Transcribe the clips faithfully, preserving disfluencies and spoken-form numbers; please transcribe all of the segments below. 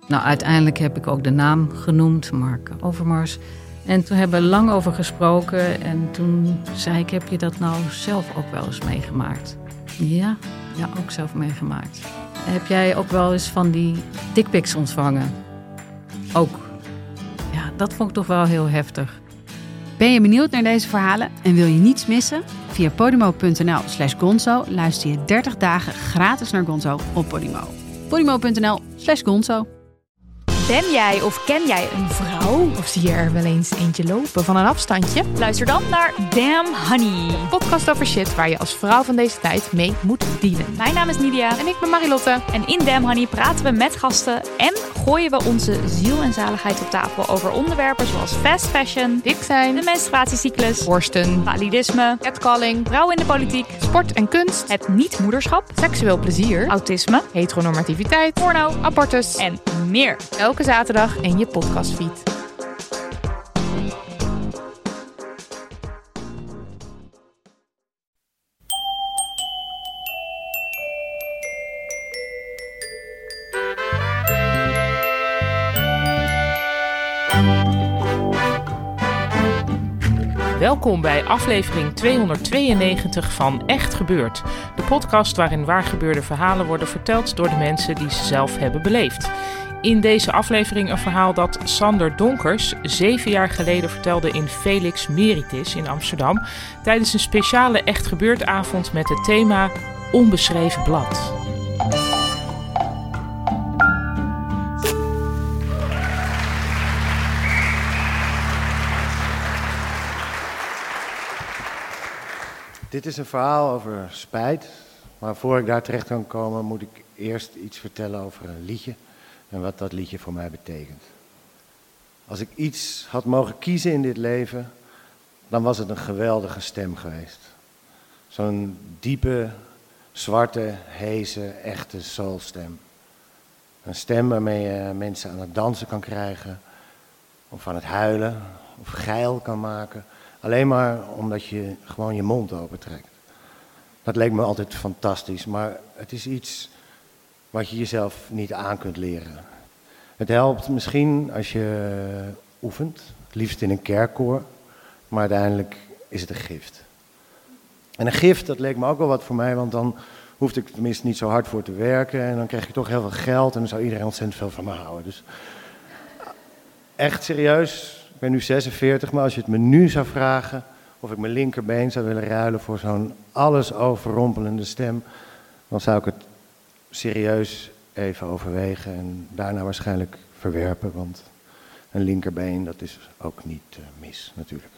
Nou, uiteindelijk heb ik ook de naam genoemd, Mark Overmars. En toen hebben we lang over gesproken. En toen zei ik, heb je dat nou zelf ook wel eens meegemaakt? Ja, ja, ook zelf meegemaakt. Heb jij ook wel eens van die dickpics ontvangen? Ook. Ja, dat vond ik toch wel heel heftig. Ben je benieuwd naar deze verhalen en wil je niets missen? Via podimo.nl slash gonzo luister je dertig dagen gratis naar Gonzo op Podimo. podimo.nl slash gonzo. Ben jij of ken jij een vrouw? Of zie je er wel eens eentje lopen van een afstandje? Luister dan naar Damn Honey. Een podcast over shit waar je als vrouw van deze tijd mee moet dealen. Mijn naam is Nidia. En ik ben Marilotte. En in Damn Honey praten we met gasten en gooien we onze ziel en zaligheid op tafel over onderwerpen zoals fast fashion, dik zijn, de menstruatiecyclus, borsten, validisme, catcalling, vrouwen in de politiek, sport en kunst, het niet-moederschap, seksueel plezier, autisme, heteronormativiteit, porno, abortus en meer. Elke zaterdag in je podcastfeed. Welkom bij aflevering tweehonderdtweeënnegentig van Echt Gebeurd. De podcast waarin waargebeurde verhalen worden verteld door de mensen die ze zelf hebben beleefd. In deze aflevering een verhaal dat Sander Donkers zeven jaar geleden vertelde in Felix Meritis in Amsterdam tijdens een speciale Echt Gebeurd avond met het thema Onbeschreven blad. Dit is een verhaal over spijt, maar voor ik daar terecht kan komen moet ik eerst iets vertellen over een liedje en wat dat liedje voor mij betekent. Als ik iets had mogen kiezen in dit leven, dan was het een geweldige stem geweest. Zo'n diepe, zwarte, heze, echte soulstem. Een stem waarmee je mensen aan het dansen kan krijgen, of aan het huilen, of geil kan maken. Alleen maar omdat je gewoon je mond opentrekt. Dat leek me altijd fantastisch, maar het is iets wat je jezelf niet aan kunt leren. Het helpt misschien als je oefent, het liefst in een kerkkoor, maar uiteindelijk is het een gift. En een gift, dat leek me ook wel wat voor mij, want dan hoefde ik tenminste niet zo hard voor te werken en dan kreeg je toch heel veel geld en dan zou iedereen ontzettend veel van me houden. Dus echt serieus. Ik ben nu zesenveertig, maar als je het me nu zou vragen of ik mijn linkerbeen zou willen ruilen voor zo'n alles overrompelende stem, dan zou ik het serieus even overwegen en daarna waarschijnlijk verwerpen, want een linkerbeen, dat is ook niet uh, mis natuurlijk.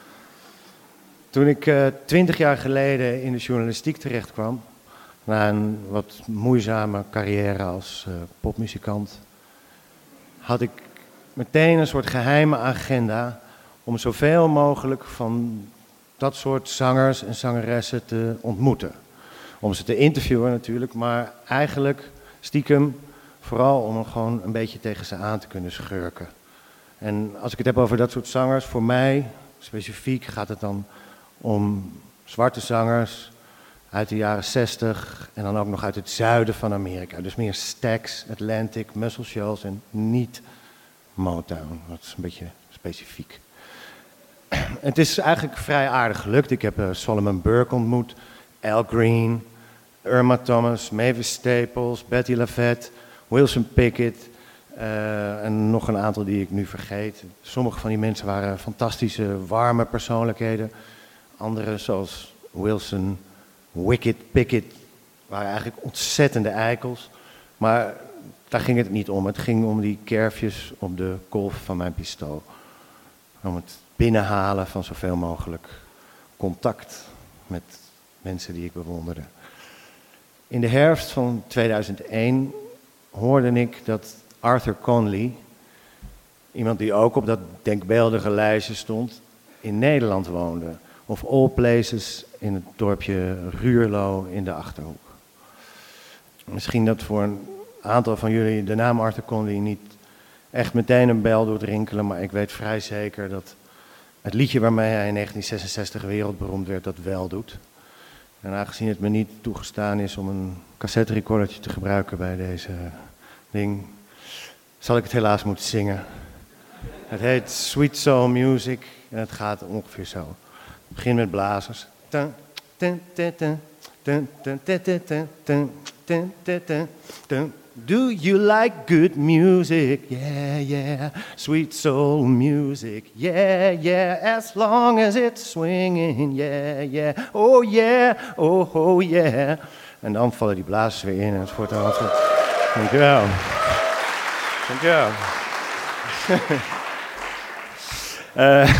Toen ik uh, twintig jaar geleden in de journalistiek terecht kwam, na een wat moeizame carrière als uh, popmuzikant, had ik meteen een soort geheime agenda om zoveel mogelijk van dat soort zangers en zangeressen te ontmoeten. Om ze te interviewen natuurlijk, maar eigenlijk stiekem vooral om gewoon een beetje tegen ze aan te kunnen schurken. En als ik het heb over dat soort zangers, voor mij specifiek gaat het dan om zwarte zangers uit de jaren zestig en dan ook nog uit het zuiden van Amerika. Dus meer Stax, Atlantic, Muscle Shoals en niet Motown. Dat is een beetje specifiek. Het is eigenlijk vrij aardig gelukt. Ik heb uh, Solomon Burke ontmoet, Al Green, Irma Thomas, Mavis Staples, Betty LaVette, Wilson Pickett uh, en nog een aantal die ik nu vergeet. Sommige van die mensen waren fantastische, warme persoonlijkheden. Andere, zoals Wilson, Wicked Pickett, waren eigenlijk ontzettende eikels. Maar daar ging het niet om. Het ging om die kerfjes op de kolf van mijn pistool. Om het binnenhalen van zoveel mogelijk contact met mensen die ik bewonderde. In de herfst van tweeduizend één hoorde ik dat Arthur Conley, iemand die ook op dat denkbeeldige lijstje stond, in Nederland woonde. Of all places in het dorpje Ruurlo in de Achterhoek. Misschien dat voor een aantal van jullie de naam Arthur Conley niet echt meteen een bel doet rinkelen, maar ik weet vrij zeker dat het liedje waarmee hij in negentien zesenzestig wereldberoemd werd dat wel doet. En aangezien het me niet toegestaan is om een cassette recordertje te gebruiken bij deze ding, zal ik het helaas moeten zingen. Het heet Sweet Soul Music en het gaat ongeveer zo. Het begint met blazers. Do you like good music? Yeah, yeah. Sweet soul music. Yeah, yeah. As long as it's swinging. Yeah, yeah. Oh yeah. Oh, oh yeah. En dan vallen die blazers weer in en het wordt dan wat. Dankjewel. Dankjewel. uh,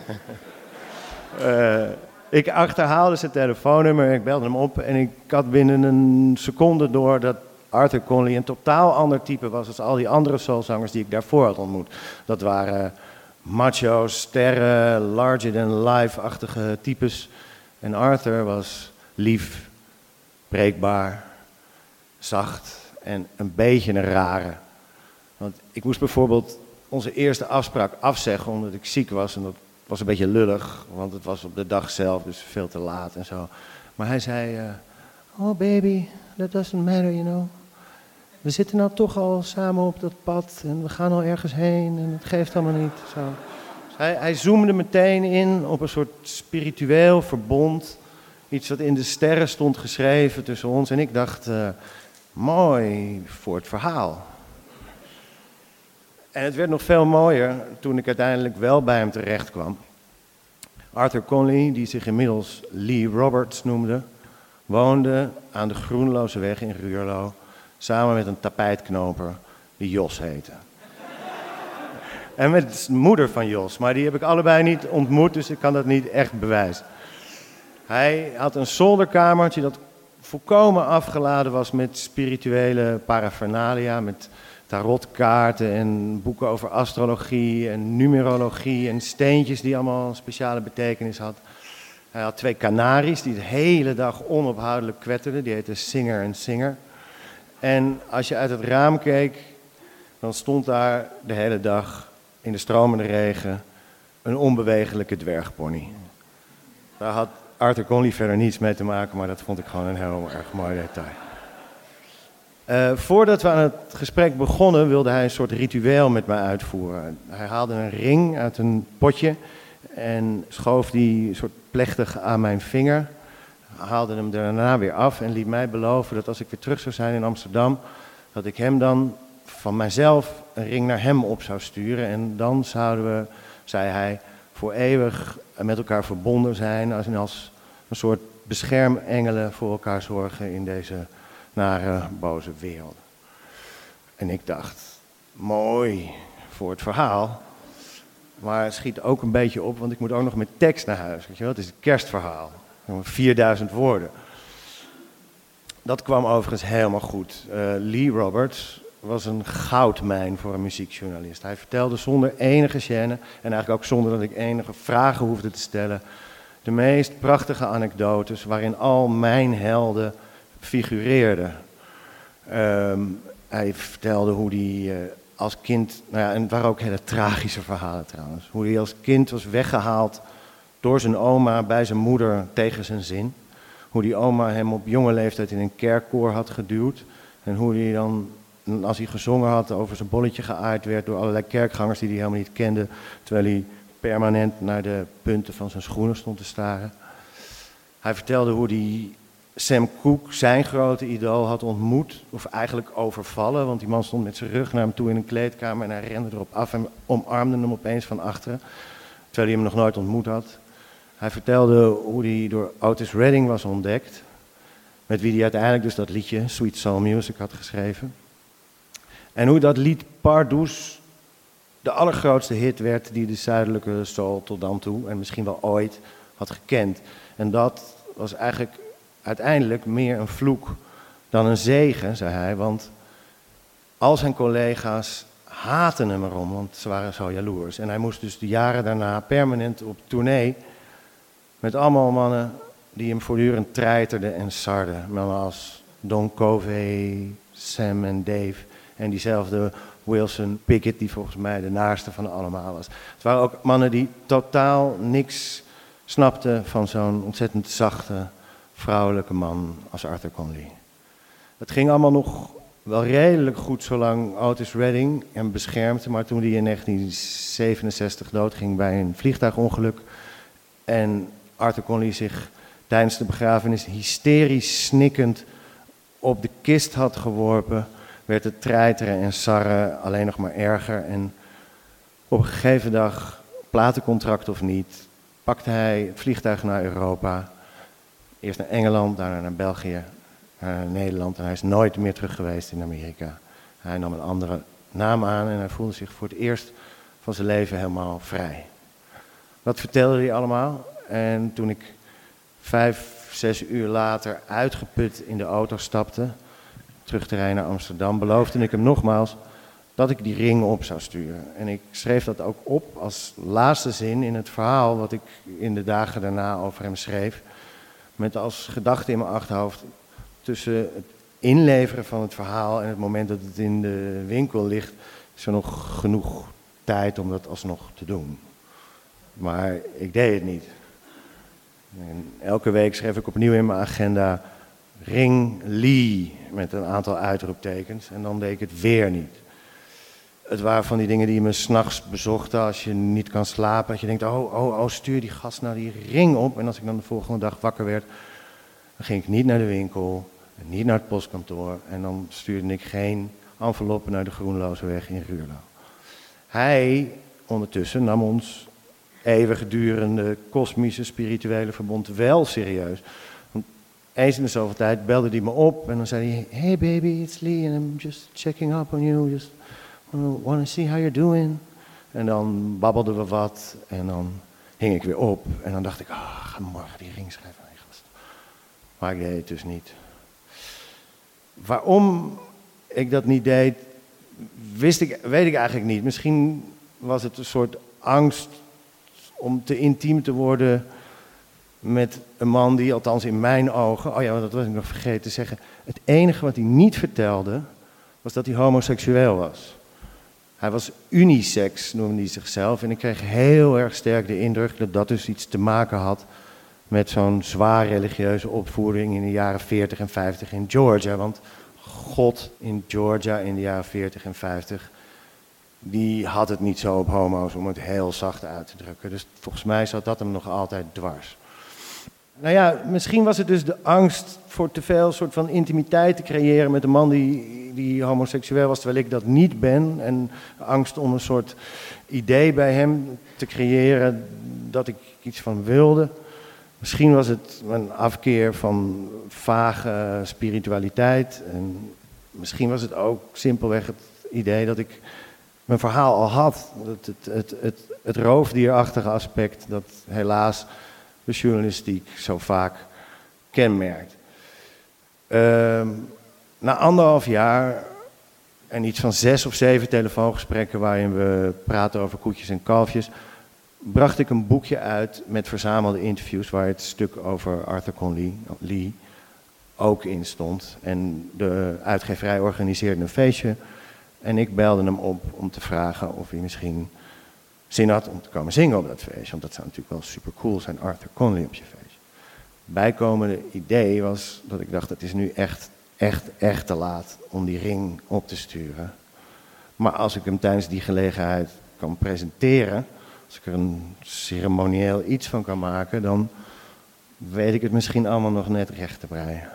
uh, ik achterhaalde zijn telefoonnummer, ik belde hem op en ik had binnen een seconde door dat Arthur Conley een totaal ander type was dan al die andere soulzangers die ik daarvoor had ontmoet. Dat waren macho's, sterren, larger-than-life-achtige types. En Arthur was lief, breekbaar, zacht en een beetje een rare. Want ik moest bijvoorbeeld onze eerste afspraak afzeggen omdat ik ziek was. En dat was een beetje lullig, want het was op de dag zelf, dus veel te laat en zo. Maar hij zei, uh, oh baby, that doesn't matter, you know. We zitten nou toch al samen op dat pad en we gaan al ergens heen en het geeft allemaal niet. Zo. Dus hij, hij zoomde meteen in op een soort spiritueel verbond. Iets wat in de sterren stond geschreven tussen ons. En ik dacht, uh, mooi voor het verhaal. En het werd nog veel mooier toen ik uiteindelijk wel bij hem terecht kwam. Arthur Conley, die zich inmiddels Lee Roberts noemde, woonde aan de Groenlozeweg in Ruurlo, samen met een tapijtknoper die Jos heette. En met de moeder van Jos, maar die heb ik allebei niet ontmoet, dus ik kan dat niet echt bewijzen. Hij had een zolderkamertje dat volkomen afgeladen was met spirituele paraphernalia, met tarotkaarten en boeken over astrologie en numerologie en steentjes die allemaal een speciale betekenis had. Hij had twee kanaries die de hele dag onophoudelijk kwetterden, die heten Singer en Singer. En als je uit het raam keek, dan stond daar de hele dag in de stromende regen een onbewegelijke dwergpony. Daar had Arthur Conley verder niets mee te maken, maar dat vond ik gewoon een heel erg mooi detail. Uh, voordat we aan het gesprek begonnen, wilde hij een soort ritueel met mij uitvoeren. Hij haalde een ring uit een potje en schoof die soort plechtig aan mijn vinger. Haalde hem daarna weer af en liet mij beloven dat als ik weer terug zou zijn in Amsterdam, dat ik hem dan van mijzelf een ring naar hem op zou sturen. En dan zouden we, zei hij, voor eeuwig met elkaar verbonden zijn als, als een soort beschermengelen voor elkaar zorgen in deze nare, boze wereld. En ik dacht, mooi voor het verhaal, maar het schiet ook een beetje op, want ik moet ook nog met tekst naar huis. Weet je wel? Het is een kerstverhaal, vierduizend woorden. Dat kwam overigens helemaal goed. Uh, Lee Roberts was een goudmijn voor een muziekjournalist. Hij vertelde zonder enige gêne en eigenlijk ook zonder dat ik enige vragen hoefde te stellen, de meest prachtige anekdotes waarin al mijn helden figureerden. Um, hij vertelde hoe hij uh, als kind, nou ja, en het waren ook hele tragische verhalen trouwens, hoe hij als kind was weggehaald door zijn oma bij zijn moeder tegen zijn zin. Hoe die oma hem op jonge leeftijd in een kerkkoor had geduwd. En hoe hij dan, als hij gezongen had, over zijn bolletje geaaid werd door allerlei kerkgangers die hij helemaal niet kende. Terwijl hij permanent naar de punten van zijn schoenen stond te staren. Hij vertelde hoe hij Sam Cooke, zijn grote idool, had ontmoet. Of eigenlijk overvallen, want die man stond met zijn rug naar hem toe in een kleedkamer. En hij rende erop af en omarmde hem opeens van achteren. Terwijl hij hem nog nooit ontmoet had. Hij vertelde hoe hij door Otis Redding was ontdekt. Met wie hij uiteindelijk dus dat liedje Sweet Soul Music had geschreven. En hoe dat lied Pardoes de allergrootste hit werd die de zuidelijke soul tot dan toe, en misschien wel ooit, had gekend. En dat was eigenlijk uiteindelijk meer een vloek dan een zegen, zei hij. Want al zijn collega's haatten hem erom, want ze waren zo jaloers. En hij moest dus de jaren daarna permanent op tournee met allemaal mannen die hem voortdurend treiterden en sarden. Mannen als Don Covey, Sam en Dave en diezelfde Wilson Pickett, die volgens mij de naarste van allemaal was. Het waren ook mannen die totaal niks snapten van zo'n ontzettend zachte, vrouwelijke man als Arthur Conley. Het ging allemaal nog wel redelijk goed zolang Otis Redding hem beschermde, maar toen hij in negentien zevenenzestig doodging bij een vliegtuigongeluk en Arthur Conley zich tijdens de begrafenis hysterisch snikkend op de kist had geworpen, werd het treiteren en sarren alleen nog maar erger. En op een gegeven dag, platencontract of niet, pakte hij het vliegtuig naar Europa. Eerst naar Engeland, daarna naar België, naar Nederland. En hij is nooit meer terug geweest in Amerika. Hij nam een andere naam aan en hij voelde zich voor het eerst van zijn leven helemaal vrij. Dat vertelde hij allemaal. En toen ik vijf, zes uur later uitgeput in de auto stapte, terug te rijden naar Amsterdam, beloofde ik hem nogmaals dat ik die ring op zou sturen. En ik schreef dat ook op als laatste zin in het verhaal wat ik in de dagen daarna over hem schreef. Met als gedachte in mijn achterhoofd, tussen het inleveren van het verhaal en het moment dat het in de winkel ligt, is er nog genoeg tijd om dat alsnog te doen. Maar ik deed het niet. En elke week schreef ik opnieuw in mijn agenda Ring Lee met een aantal uitroeptekens en dan deed ik het weer niet. Het waren van die dingen die me 's nachts bezochten als je niet kan slapen. Dat je denkt, oh, oh, oh, stuur die gast nou die ring op. En als ik dan de volgende dag wakker werd, dan ging ik niet naar de winkel, niet naar het postkantoor. En dan stuurde ik geen enveloppen naar de Groenlozeweg in Ruurlo. Hij ondertussen nam ons eeuwigdurende kosmische spirituele verbond wel serieus. Want eens in de zoveel tijd belde hij me op en dan zei hij, hey baby, it's Lee and I'm just checking up on you. Just want to see how you're doing. En dan babbelden we wat en dan hing ik weer op. En dan dacht ik, ah, oh, ga morgen die ring schrijven aan die gast. Maar ik deed het dus niet. Waarom ik dat niet deed, wist ik, weet ik eigenlijk niet. Misschien was het een soort angst om te intiem te worden met een man die, althans in mijn ogen, oh ja, dat was ik nog vergeten te zeggen. Het enige wat hij niet vertelde, was dat hij homoseksueel was. Hij was unisex, noemde hij zichzelf. En ik kreeg heel erg sterk de indruk dat dat dus iets te maken had met zo'n zwaar religieuze opvoeding in de jaren veertig en vijftig in Georgia. Want God in Georgia in de jaren veertig en vijftig, die had het niet zo op homo's, om het heel zacht uit te drukken. Dus volgens mij zat dat hem nog altijd dwars. Nou ja, misschien was het dus de angst voor te veel soort van intimiteit te creëren met een man die, die homoseksueel was, terwijl ik dat niet ben. En angst om een soort idee bij hem te creëren dat ik iets van wilde. Misschien was het een afkeer van vage spiritualiteit. En misschien was het ook simpelweg het idee dat ik mijn verhaal al had. Het, het, het, het, het roofdierachtige aspect dat helaas de journalistiek zo vaak kenmerkt. Uh, na anderhalf jaar en iets van zes of zeven telefoongesprekken waarin we praten over koetjes en kalfjes, bracht ik een boekje uit met verzamelde interviews waar het stuk over Arthur Conley Lee ook in stond. En de uitgeverij organiseerde een feestje en ik belde hem op om te vragen of hij misschien zin had om te komen zingen op dat feestje. Want dat zou natuurlijk wel super cool zijn, Arthur Conley op je feestje. Bijkomende idee was dat ik dacht, het is nu echt, echt, echt te laat om die ring op te sturen. Maar als ik hem tijdens die gelegenheid kan presenteren, als ik er een ceremonieel iets van kan maken, dan weet ik het misschien allemaal nog net recht te breien.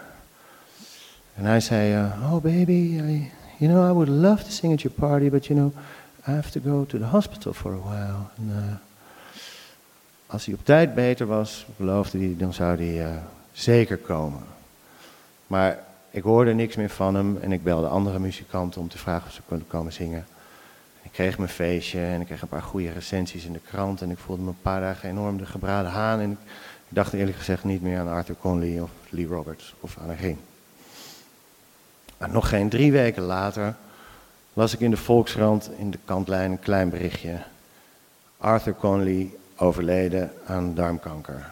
En hij zei, uh, oh baby, I, you know, I would love to sing at your party, but you know, I have to go to the hospital for a while. En, uh, als hij op tijd beter was, beloofde hij, dan zou hij uh, zeker komen. Maar ik hoorde niks meer van hem en ik belde andere muzikanten om te vragen of ze konden komen zingen. Ik kreeg mijn feestje en ik kreeg een paar goede recensies in de krant en ik voelde me een paar dagen enorm de gebraden haan. En ik, ik dacht eerlijk gezegd niet meer aan Arthur Conley of Lee Roberts of aan een ring. Maar nog geen drie weken later las ik in de Volkskrant in de kantlijn een klein berichtje. Arthur Conley overleden aan darmkanker.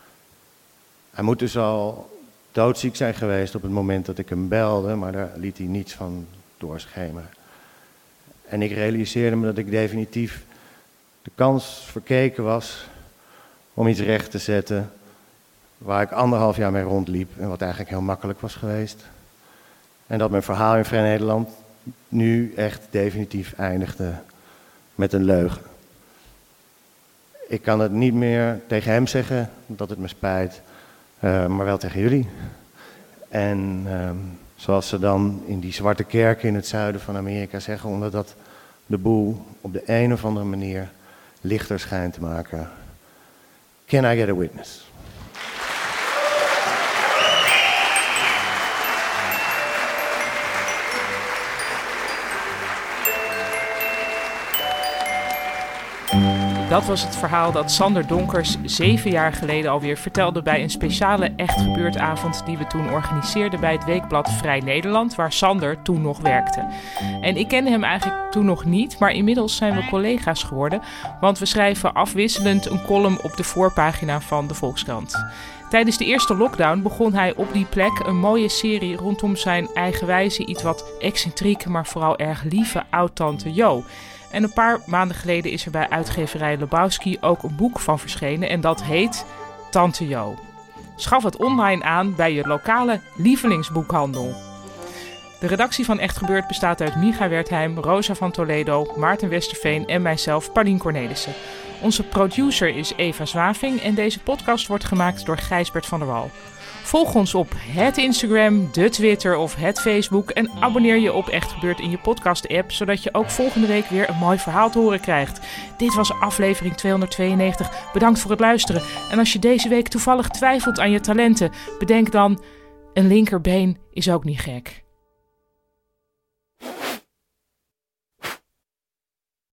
Hij moet dus al doodziek zijn geweest op het moment dat ik hem belde, maar daar liet hij niets van doorschemeren. En ik realiseerde me dat ik definitief de kans verkeken was om iets recht te zetten waar ik anderhalf jaar mee rondliep en wat eigenlijk heel makkelijk was geweest. En dat mijn verhaal in Vrij Nederland nu echt definitief eindigde met een leugen. Ik kan het niet meer tegen hem zeggen dat het me spijt, uh, maar wel tegen jullie. En uh, zoals ze dan in die zwarte kerken in het zuiden van Amerika zeggen, omdat dat de boel op de een of andere manier lichter schijnt te maken. Can I get a witness? Dat was het verhaal dat Sander Donkers zeven jaar geleden alweer vertelde bij een speciale Echt Gebeurd avond die we toen organiseerden bij het weekblad Vrij Nederland, waar Sander toen nog werkte. En ik kende hem eigenlijk toen nog niet, maar inmiddels zijn we collega's geworden, want we schrijven afwisselend een column op de voorpagina van de Volkskrant. Tijdens de eerste lockdown begon hij op die plek een mooie serie rondom zijn eigenwijze, iets wat excentrieke, maar vooral erg lieve oud-tante Jo. En een paar maanden geleden is er bij uitgeverij Lebowski ook een boek van verschenen en dat heet Tante Jo. Schaf het online aan bij je lokale lievelingsboekhandel. De redactie van Echt Gebeurd bestaat uit Micha Wertheim, Rosa van Toledo, Maarten Westerveen en mijzelf, Paulien Cornelissen. Onze producer is Eva Zwaving en deze podcast wordt gemaakt door Gijsbert van der Wal. Volg ons op het Instagram, de Twitter of het Facebook en abonneer je op Echt Gebeurd in je podcast-app, zodat je ook volgende week weer een mooi verhaal te horen krijgt. Dit was aflevering tweehonderdtweeënnegentig. Bedankt voor het luisteren. En als je deze week toevallig twijfelt aan je talenten, bedenk dan, een linkerbeen is ook niet gek.